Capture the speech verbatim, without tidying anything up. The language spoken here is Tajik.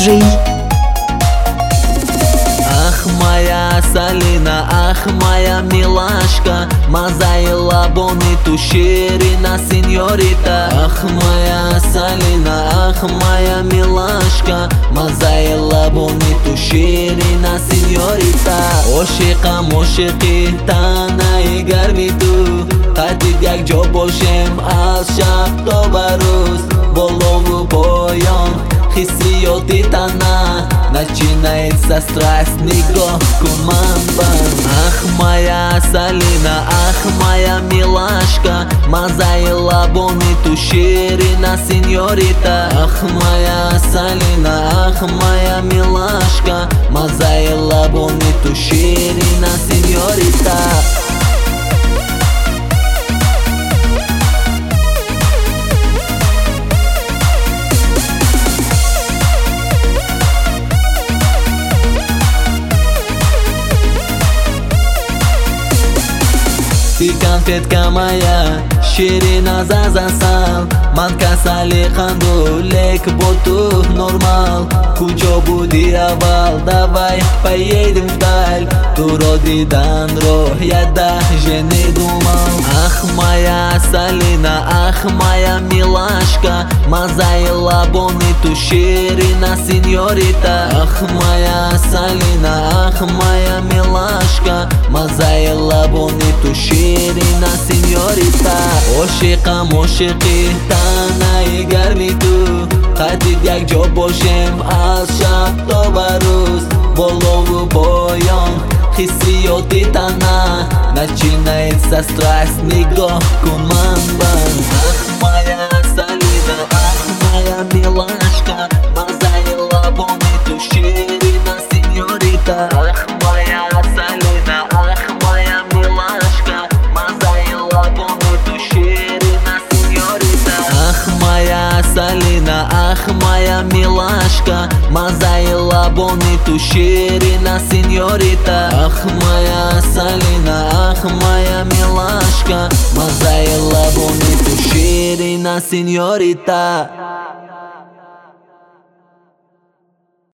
диджей. Ах, моя Салина, ах, моя милашка, Мазаила бониту ширина сеньорита. Ах, моя Салина, ах, моя милашка, Мазаила бониту ширина сеньорита. Ошиқам ошиқи танаи гарми ту, қадид як ҷо бошем аз шаб то ба рӯз. Болову поён хиссиёти тана начинается страсть, нигоҳ кун манбан. Ах, моя Салина, ах, моя милашка, мазаи лабони ту ширина сеньорита. Ах, моя Салина, ах, моя милашка, мазаи лабони ту ширина сеньорита. Ти конфетка моя, ширина зазасан, ман касали ханду, лек бо ту нормал. Куҷо буди аввал, давай поедем вдаль, туро диданро яда женидумал. Ах, моя Салина, ах, моя милашка, мазаи лабони ту ширина сеньорита. Ах, моя Салина, ах, моя милашка, мазаи лабони ту ширина сеньорита. Ошиқам ошиқи танаи гарми ту, қадид як ҷо бошем аз шаб то ба рӯз. Болову поён хиссиёти тана начинается страсть, нигоҳ кун манбан. Ах, моя Салина, ах, моя милашка, мазаи лабони ту ширина сеньорита. Ах, моя Салина, ах, моя милашка, мазаи лабони ту ширина сеньорита. Ах, моя Салина, ах, моя милашка, мазаи лабони ту ширина сеньорита. Ах, моя Салина, ах, моя милашка, мазаи лабони ту ширина сеньорита.